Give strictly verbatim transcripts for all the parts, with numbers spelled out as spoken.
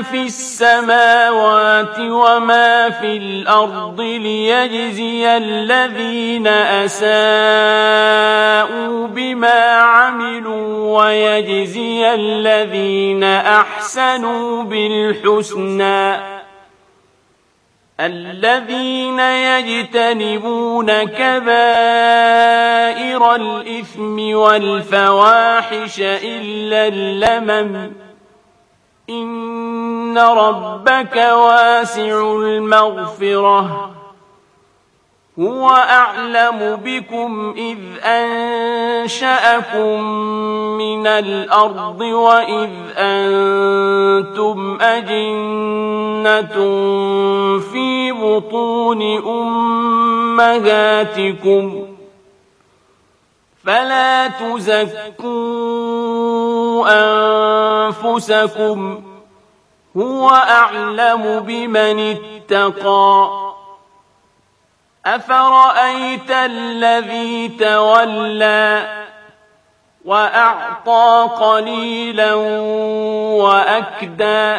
في السماوات وما في الأرض ليجزي الذين أساءوا بما عملوا ويجزي الذين أحسنوا بالحسنى الذين يجتنبون كبائر الإثم والفواحش إلا اللمم إن ربك واسع المغفرة هو أعلم بكم إذ أنشأكم من الأرض وإذ أنتم أجنة في بطون أمهاتكم فلا تزكوا أنفسكم هو أعلم بمن اتقى أفرأيت الذي تولى وأعطى قليلا وأكدى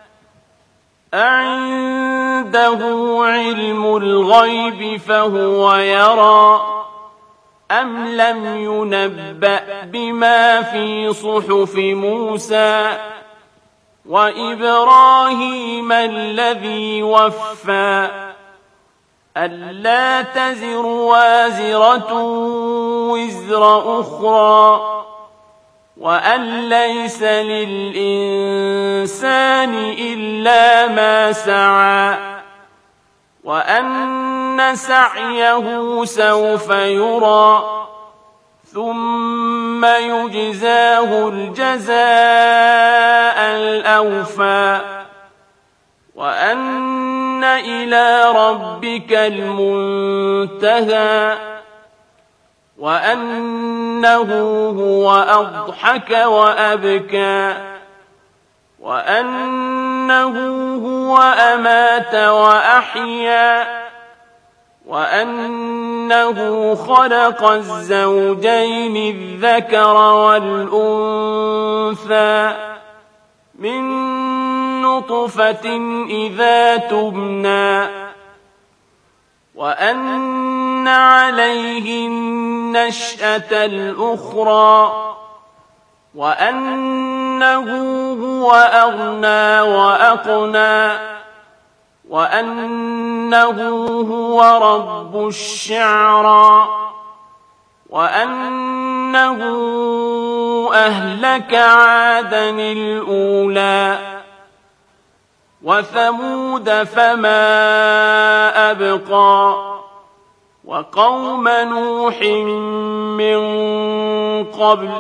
أعنده علم الغيب فهو يرى أم لم ينبأ بما في صحف موسى وإبراهيم الذي وفى ألا تزر وازرة وزر أخرى وأن ليس للإنسان إلا ما سعى وأن سعيه سوف يرى ثم يجزاه الجزاء الأوفى وأن إلى ربك المنتهى وأنه هو أضحك وأبكى وأنه هو أمات وأحيا وأنه خلق الزوجين الذكر والأنثى من نطفة إذا تمنى وأن عليه النشأة الأخرى وأنه هو أغنى وأقنى وأنه هو رب الشعرى وأنه أهلك عادا الأولى وثمود فما أبقى وقوم نوح من قبل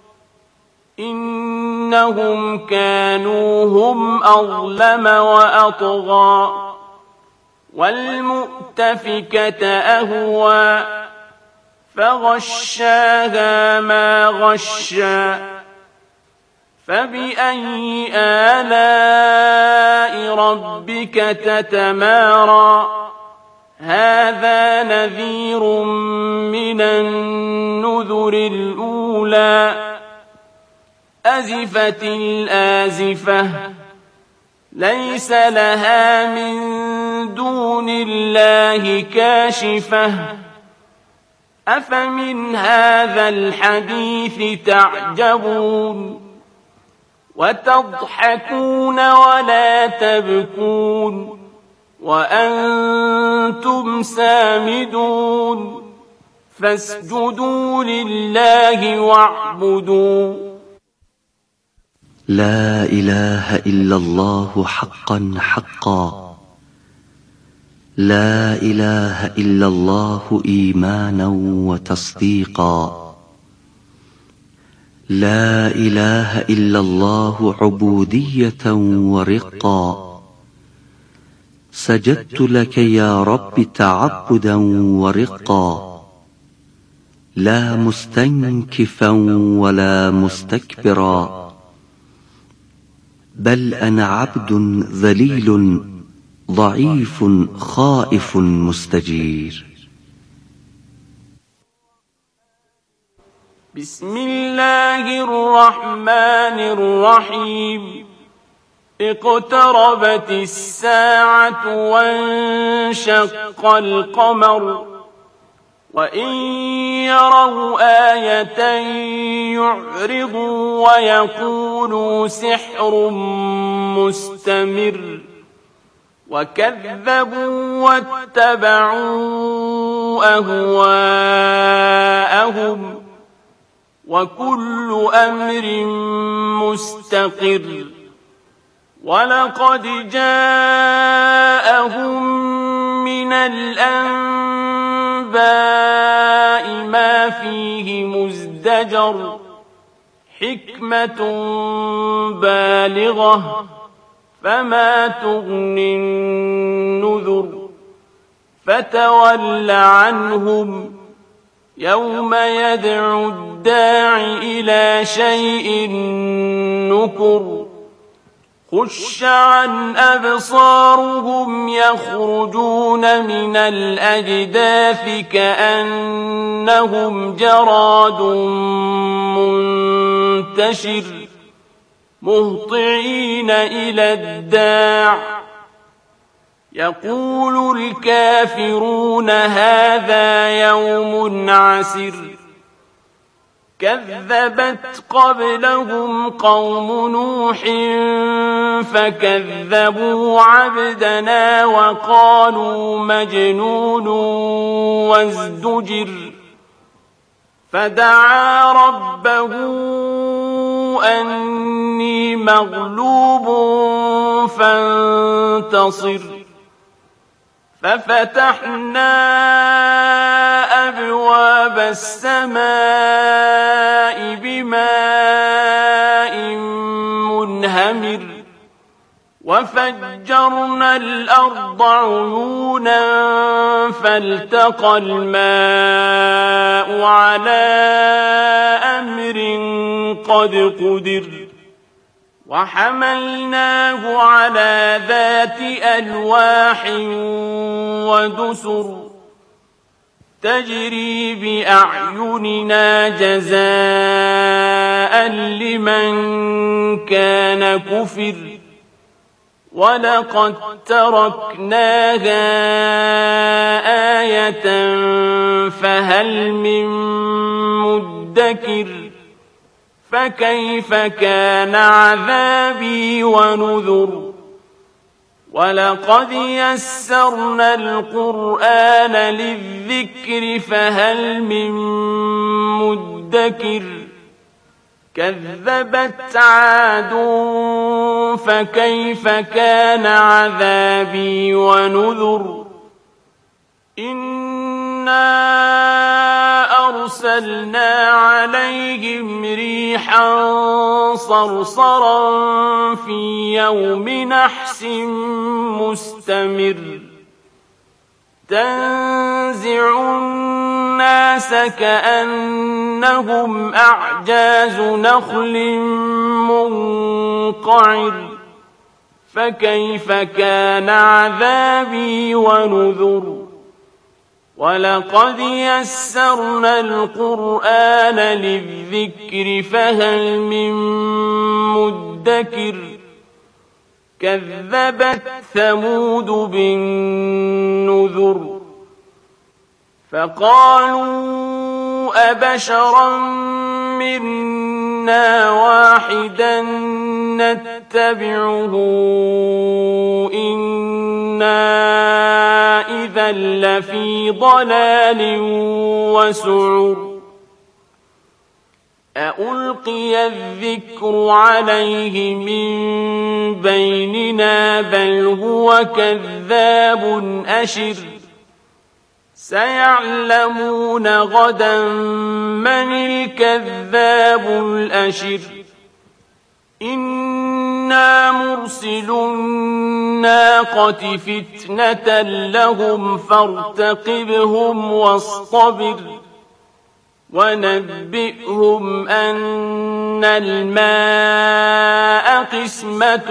إنهم كانوا هم أظلم وأطغى والمؤتفكة أهوى فغشاها ما غشى فبأي آلاء ربك تتمارى هذا نذير من النذر الأولى أزفت الآزفة ليس لها من دون الله كاشفة أفمن هذا الحديث تعجبون وتضحكون ولا تبكون وأنتم سامدون فاسجدوا لله واعبدوا لا إله إلا الله حقا حقا لا إله إلا الله إيمانا وتصديقا لا إله إلا الله عبودية ورقا سجدت لك يا رب تعبدا ورقا لا مستنكفا ولا مستكبرا بل أنا عبد ذليل ضعيف خائف مستجير. بسم الله الرحمن الرحيم اقتربت الساعة وانشق القمر وإن يروا آية يعرضوا ويقولوا سحر مستمر وكذبوا واتبعوا أهواءهم وكل أمر مستقر ولقد جاءهم من الأنباء ما فيه مزدجر حكمة بالغة فما تغني النذر فتول عنهم يوم يدعو الداع إلى شيء نكر خش عن أبصارهم يخرجون من الأجداث كأنهم جراد منتشر مهطعين إلى الداع يقول الكافرون هذا يوم عسر كذبت قبلهم قوم نوح فكذبوا عبدنا وقالوا مجنون وازدجر فدعا ربه أني مغلوب فانتصر ففتحنا أبواب السماء بماء منهمر وفجرنا الأرض عيونا فالتقى الماء على أمر قد قدر وحملناه على ذات ألواح ودسر تجري بأعيننا جزاء لمن كان كفر ولقد تركناها آية فهل من مدكر فكيف كان عذابي ونذر ولقد يسرنا القرآن للذكر فهل من مدكر كذبت عاد فكيف كان عذابي ونذر إنا أرسلنا عليهم ريحا صرصرا في يوم نحس مستمر تنزع الناس كأنهم أعجاز نخل منقعر فكيف كان عذابي ونذر ولقد يسرنا القرآن للذكر فهل من مدكر كذبت ثمود بالنذر فقالوا أبشرا منا واحدا نتبعه إنا إذا لفي ضلال وسعر أألقي الذكر عليه من بيننا بل هو كذاب أشر سيعلمون غدا من الكذاب الأشر إنا مرسل الناقة فتنة لهم فارتقبهم واصطبر ونبئهم أن الماء قسمة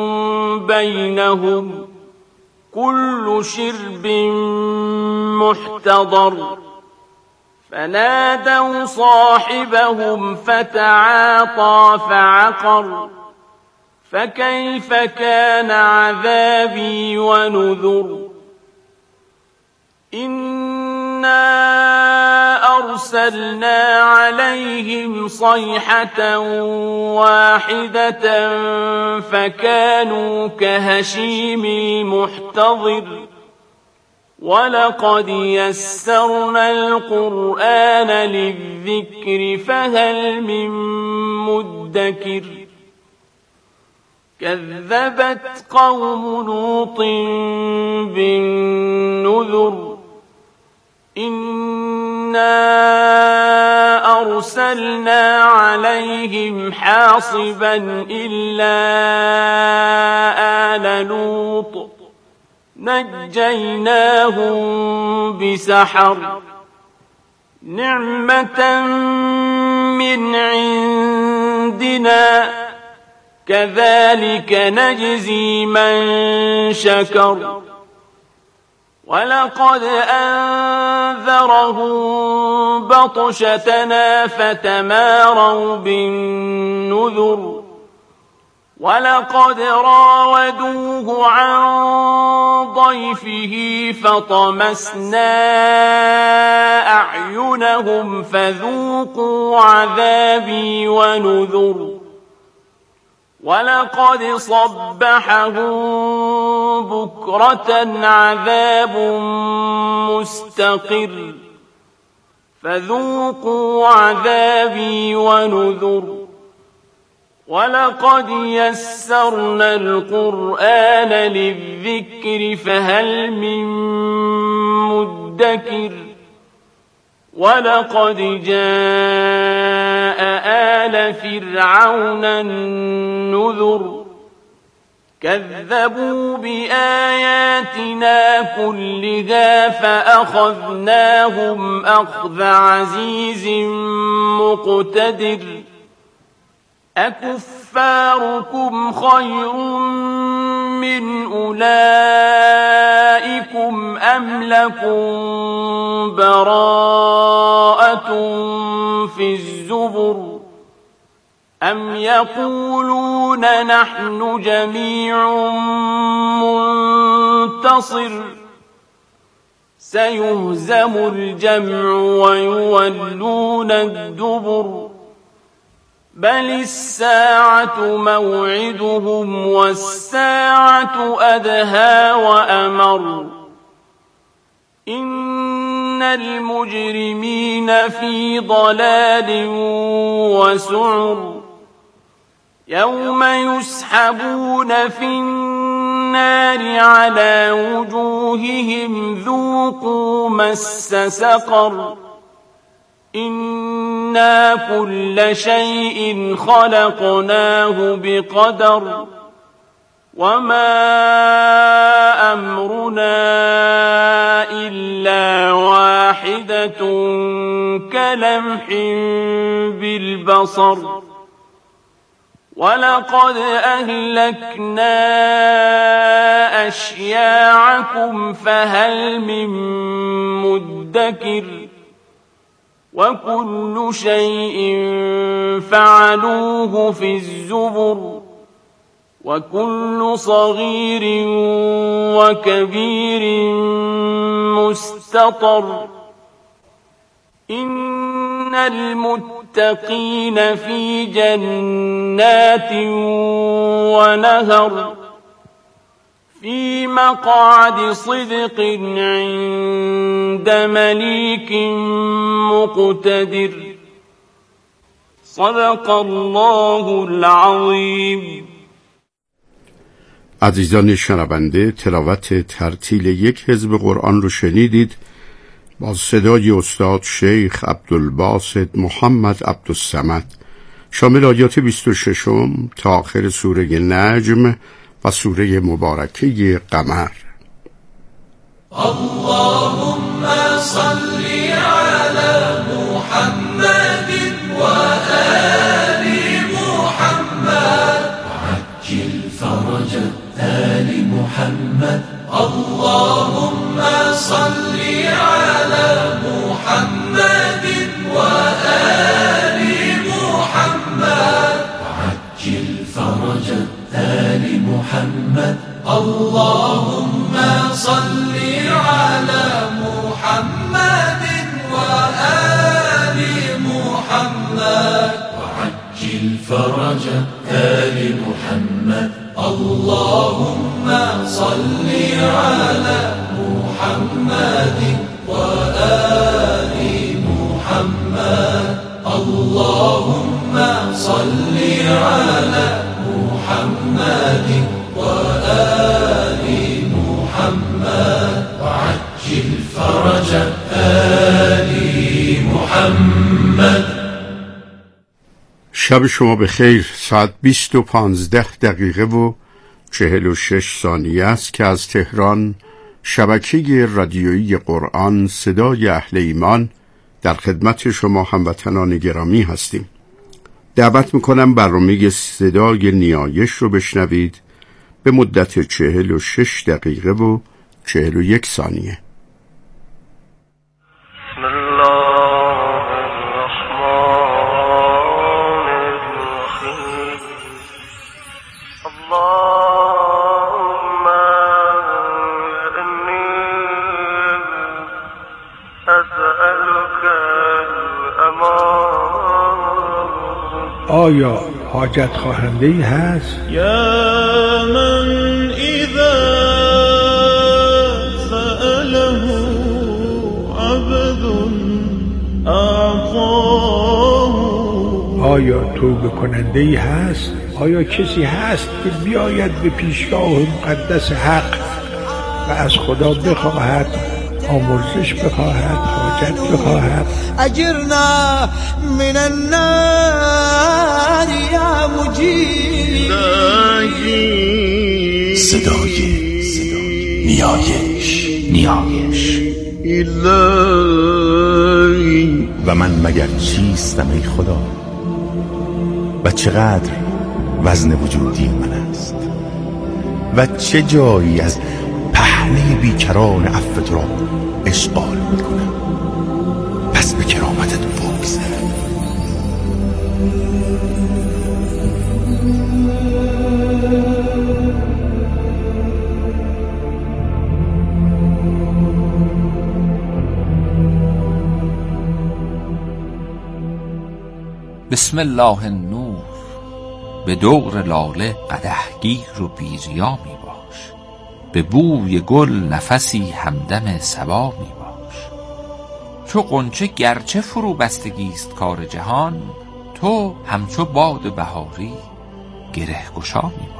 بينهم كل شرب محتضر فنادوا صاحبهم فتعاطى فعقر فكيف كان عذابي ونذر إنا أرسلنا عليهم صيحة واحدة فكانوا كهشيم المحتضر ولقد يسرنا القرآن للذكر فهل من مدكر كذبت قوم لوط بالنذر إنا أرسلنا عليهم حاصبا إلا آل لوط نجيناهم بسحر نعمة من عندنا كذلك نجزي من شكر ولقد أنذرهم بطشتنا فتماروا بالنذر ولقد راودوه عن ضيفه فطمسنا أعينهم فذوقوا عذابي ونذر ولقد صبحهم بكرة عذاب مستقر فذوقوا عذابي ونذر ولقد يسرنا القرآن للذكر فهل من مدكر ولقد جاء آل فرعون النذر كذبوا بآياتنا كلها فأخذناهم أخذ عزيز مقتدر أكفاركم خير من أولئكم أم لكم براءة في الزبر أم يقولون نحن جميع منتصر سيهزم الجمع ويولون الدبر بل الساعة موعدهم والساعة أدهى وأمر إن المجرمين في ضلال وسعر يوم يسحبون في النار على وجوههم ذوقوا مس سقر إنا كل شيء خلقناه بقدر وما أمرنا إلا واحدة كلمح بالبصر ولقد أهلكنا أشياعكم فهل من مدكر وكل شيء فعلوه في الزبر وكل صغير وكبير مستطر إن المتقين في جنات ونهر في مقعد صدق عند مليك مقتدر صدق الله العظیم. عزیزان شنونده، تلاوت ترتیل یک حزب قرآن رو شنیدید با صدای استاد شیخ عبدالباسط محمد عبدالصمد، شامل آیات بیست و شش تا آخر سوره نجم و سوره مبارکه قمر. اللهم صل على محمد و آل محمد وعجل فرج آل محمد. اللهم صل على محمد و آل محمد وعجل فرج آل اللهم صل على محمد وآل محمد وعجل فرج آل محمد اللهم صل على محمد وآل محمد اللهم صل على محمد وآل محمد وعجل فرج آل محمد. شب شما بخیر. ساعت بیست و پانزده دقیقه و چهل و شش ثانیه است که از تهران شبکه رادیویی قرآن صدای اهل ایمان در خدمت شما هموطنان گرامی هستیم. دعوت میکنم برنامه صدای نیایش رو بشنوید به مدت چهل و شش دقیقه و چهل و یک ثانیه. بسم الله الرحمن الرحیم. اللهم انی اسألک الامان. آیا حاجت خواهنده ای هست؟ یا من اذا سأله عبد اعطاه. آیا توبه کننده ای هست؟ آیا کسی هست که بیاید به پیشگاه مقدس حق و از خدا بخواهد، آمرزش بخواهد، حاجت بخواهد؟ اجرنا من النار یا مجید. صدای نیایش نیایش الهی. و من مگر چیستم ای خدا و چقدر وزن وجودی من است و چه جایی از پهنه بیکران عفو تو را اشغال میکنم. پس به کرامتت بگذر. بسم الله النور. به دور لاله قدح گیر و بیریا می باش، به بوی گل نفسی همدم صبا می باش. چو غنچه گرچه فرو بستگیست کار جهان، تو همچو باد بهاری گره گشا می باش.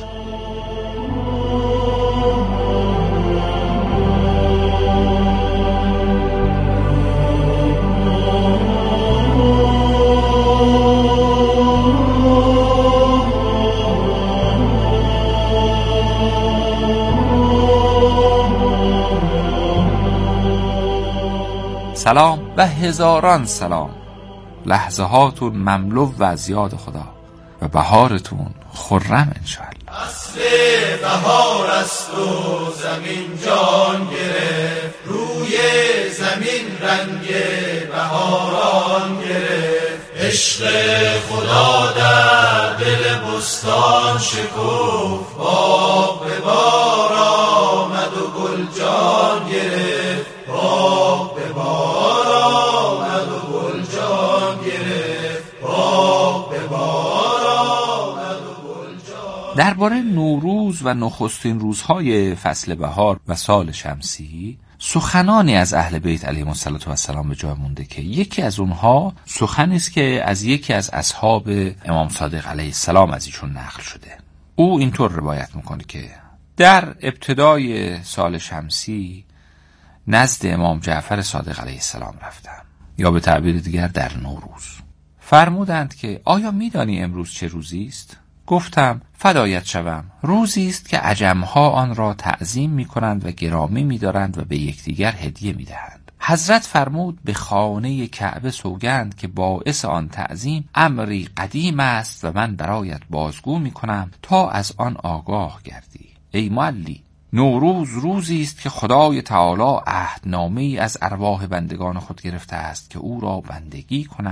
سلام و هزاران سلام. لحظه هاتون مملو و از یاد خدا و بهارتون خرم انشاءالله. اصل بهار است و زمین جان گرفت، روی زمین رنگ بهاران گرفت. عشق خدا در دل بستان شکفت، باغ به بار آمد و گل جان گرفت. باغ به بار آمد و گل جان گرفت. باغ به بار آمد و گل جان. درباره نوروز و نخستین روزهای فصل بهار و سال شمسی سخنانی از اهل بیت علیهم السلام به جای مونده که یکی از اونها سخنی است که از یکی از اصحاب امام صادق علیه السلام از ایشون نقل شده. او اینطور روایت میکنه که در ابتدای سال شمسی نزد امام جعفر صادق علیه السلام رفتم، یا به تعبیر دیگر در نوروز. فرمودند که آیا میدانی امروز چه روزی است؟ گفتم فدایت شوم، روزی است که عجمها آن را تعظیم میکنند و گرامی میدارند و به یکدیگر هدیه میدهند. حضرت فرمود به خانه کعبه سوگند که باعث آن تعظیم امری قدیم است و من برایت بازگو میکنم تا از آن آگاه گردی. ای معلی، نوروز روزی است که خدای تعالی عهدنامه‌ای از ارواح بندگان خود گرفته است که او را بندگی کنند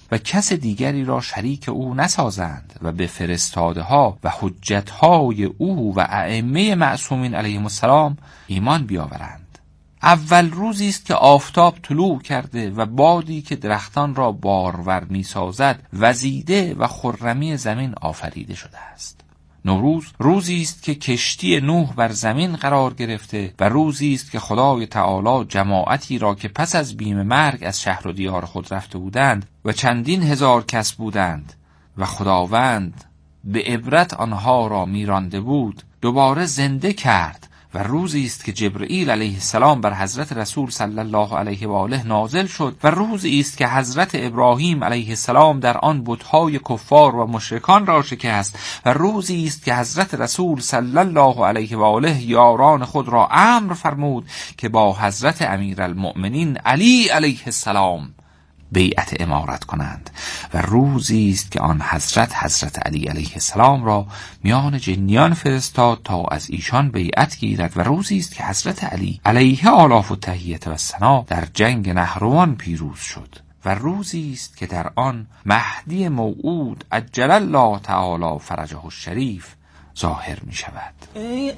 و کس دیگری را شریک او نسازند و به فرستاده ها و حجت های او و ائمه معصومین علیهم السلام ایمان بیاورند. اول روزی است که آفتاب طلوع کرده و بادی که درختان را بارور می سازد وزیده و خرمی زمین آفریده شده است. نوروز روزی است که کشتی نوح بر زمین قرار گرفته و روزی است که خدای تعالی جماعتی را که پس از بیم مرگ از شهر و دیار خود رفته بودند و چندین هزار کس بودند و خداوند به عبرت آنها را میرانده بود دوباره زنده کرد و روزی است که جبرئیل علیه السلام بر حضرت رسول صلی الله علیه و آله نازل شد و روزی است که حضرت ابراهیم علیه السلام در آن بت‌های کفار و مشرکان را شکست و روزی است که حضرت رسول صلی الله علیه و آله یاران خود را امر فرمود که با حضرت امیرالمؤمنین علی علیه السلام بیعت امارت کنند و روزی است که آن حضرت حضرت علی علیه السلام را میان جنیان فرستاد تا از ایشان بیعت گیرد و روزی است که حضرت علی علیه آلاف التحیة و الثنا در جنگ نهروان پیروز شد و روزی است که در آن مهدی موعود عجل الله تعالی فرجه الشریف ظاهر می شود. ای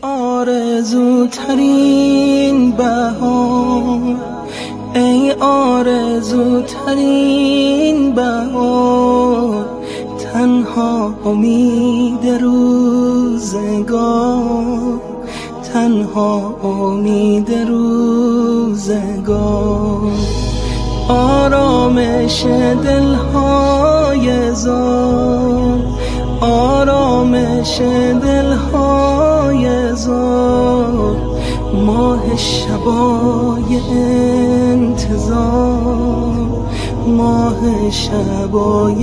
آرزوترین بهار، ای آرزوترین بهار، تنها امید روزگار، تنها امید روزگار، آرامش دلهای زار، آرامش دلهای زار، ماه شبای انتظار، ماه شبای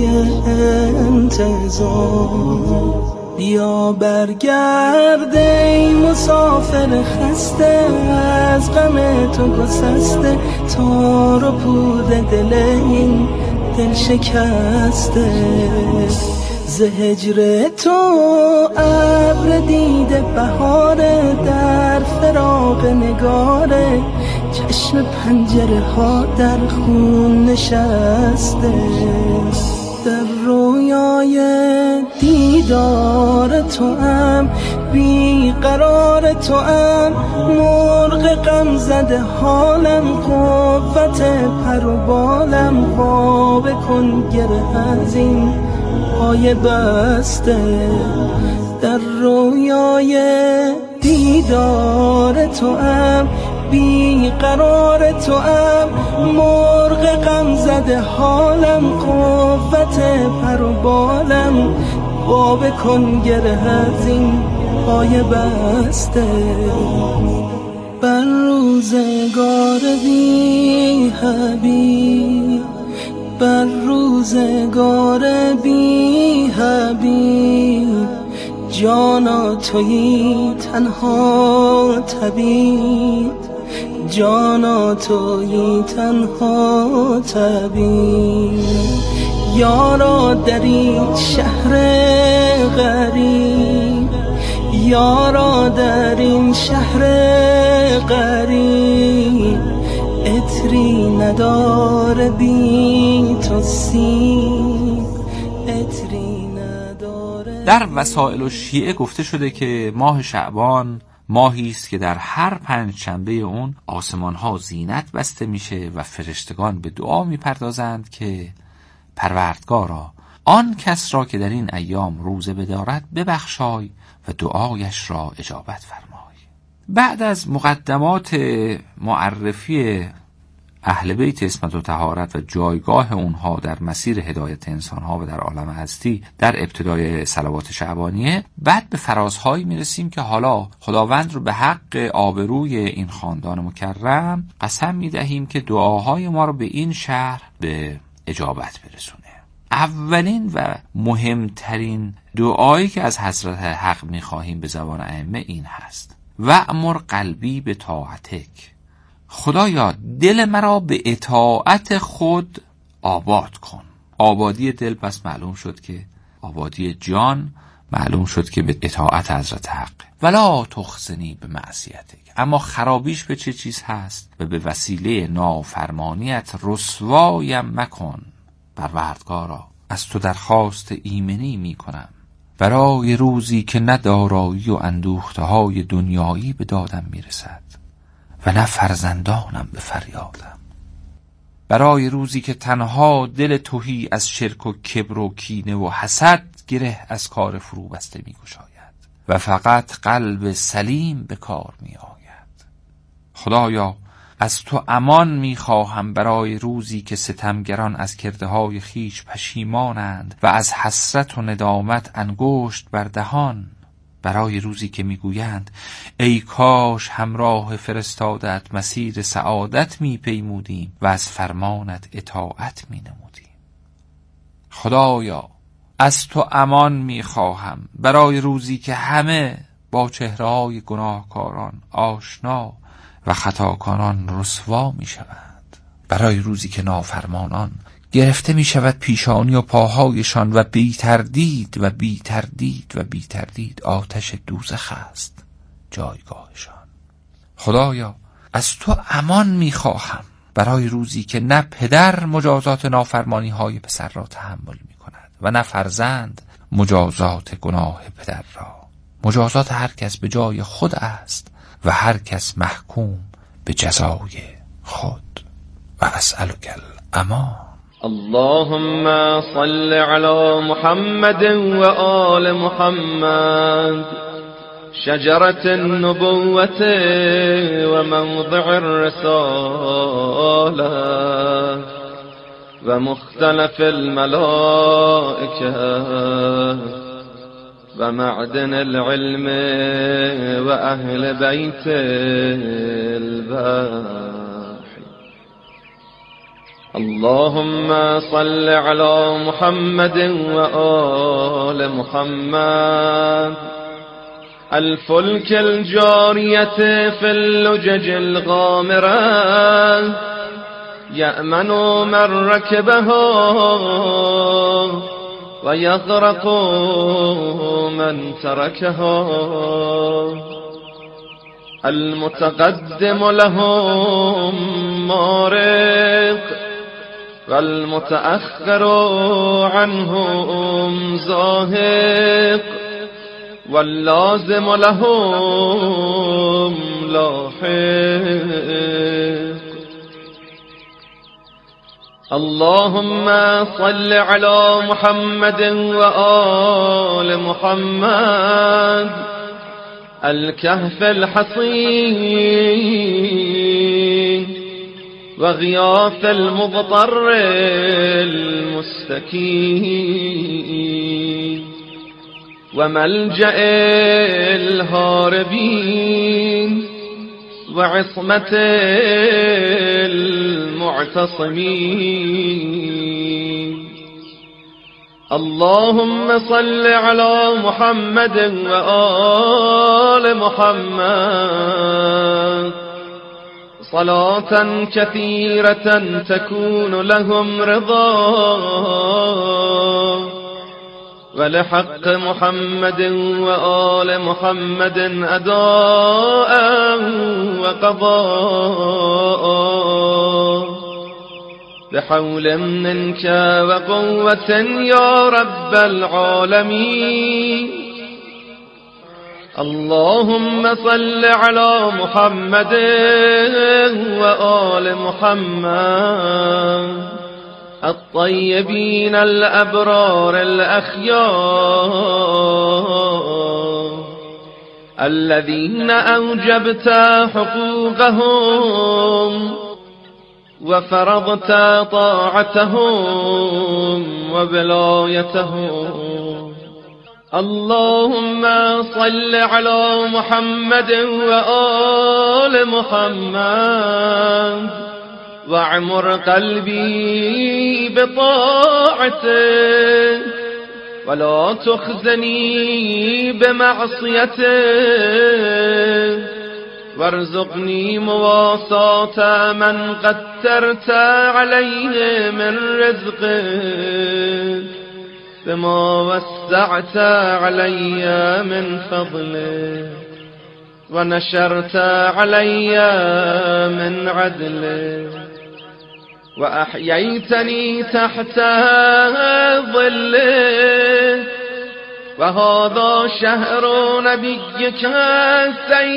انتظار. بیا برگرد ای مسافر خسته، از غم تو گسسته، تار و پود دل این دل شکسته. ز هجر تو ابر دیده بهاره، در فراق نگاره چشم پنجره ها در خون نشسته. در رویای دیدار تو ام، بی قرار تو ام، مرغ غم زده حالم، قوت پر و بالم، خواب کن گره از این پای بسته. در رویای دیدار تو ام، بی قرار تو ام، مرغ غم زده حالم، قوت پر و بالم، خواب کن گره از این پای بسته. بر روزگار بی حبیب، بر روزگار بی حبیب، جانا تویی تنها طبیب، جانا تویی تنها طبیب. یارا در این شهر غریب، یارا در این شهر غریب، عطری نداره بی تو سیب، عطری نداره. در وسائل الشیعه گفته شده که ماه شعبان ماهی است که در هر پنج شنبه اون آسمان ها زینت بسته میشه و فرشتگان به دعا میپردازند که پروردگارا آن کس را که در این ایام روزه بدارد ببخشای و دعایش را اجابت فرمای. بعد از مقدمات معرفی اهل بیت عصمت و طهارت و جایگاه اونها در مسیر هدایت انسانها و در عالم هستی در ابتدای صلوات شعبانیه، بعد به فرازهایی میرسیم که حالا خداوند رو به حق آبروی این خاندان مکرم قسم میدهیم که دعاهای ما رو به این شهر به اجابت برسونه. اولین و مهمترین دعایی که از حضرت حق میخواهیم به زبان ائمه این هست: و امر قلبی به طاعتک. خدایا دل مرا به اطاعت خود آباد کن. آبادی دل پس معلوم شد که آبادی جان، معلوم شد که به اطاعت حضرت حق. ولا تخزنی به معصیتک. اما خرابیش به چه چیز هست؟ و به وسیله نافرمانیت رسوایم مکن. پروردگارا از تو درخواست ایمنی می کنم برای روزی که نه دارایی و اندوخته های دنیایی به دادم می رسد و نه فرزندانم به فریادم، برای روزی که تنها دل تهی از شرک و کبر و کینه و حسد گره از کار فرو بسته می گشاید و فقط قلب سلیم به کار می آید. خدایا از تو امان می خواهم برای روزی که ستمگران از کرده های خیش پشیمانند و از حسرت و ندامت انگشت بر دهان، برای روزی که می گویند ای کاش همراه فرستادت مسیر سعادت می پیمودیم و از فرمانت اطاعت می نمودیم. خدایا از تو امان می خواهم برای روزی که همه با چهره‌های گناهکاران آشنا و خطاکاران رسوا می شوند، برای روزی که نافرمانان گرفته می شود پیشانی و پاهایشان و بی تردید و بی تردید و بی تردید آتش دوزخ است جایگاهشان. خدایا از تو امان می خواهم برای روزی که نه پدر مجازات نافرمانی های پسر را تحمل می کند و نه فرزند مجازات گناه پدر را. مجازات هر کس به جای خود است و هر کس محکوم به جزای خود. و اسألک الامان. اللهم صل على محمد وآل محمد شجرة النبوة وموضع الرسالة ومختلف الملائكة ومعدن العلم وأهل بيت الباب. اللهم صل على محمد وآل محمد الفلك الجارية في اللجج الغامرة يأمن من ركبها ويغرق من تركها المتقدم لهم مارق والمتأخر عنهم زاهق واللازم لهم لاحق. اللهم صل على محمد وآل محمد الكهف الحصين وغياث المضطر المستكين وملجأ الهاربين وعصمة المعتصمين. اللهم صل على محمد وآل محمد صلاة كثيرة تكون لهم رضا ولحق محمد وآل محمد أداء وقضاء بحول منك وقوة يا رب العالمين. اللهم صل على محمد وآل محمد الطيبين الأبرار الأخيار الذين أوجبت حقوقهم وفرضت طاعتهم وولايتهم. اللهم صل على محمد وآل محمد واعمر قلبي بطاعته ولا تخزني بمعصيته وارزقني مواساة من قدرت عليه من رزقك بما وسعت علي من فضلك ونشرت علي من عدلك وأحييتني تحت ظله وهذا شهر نبيك سيد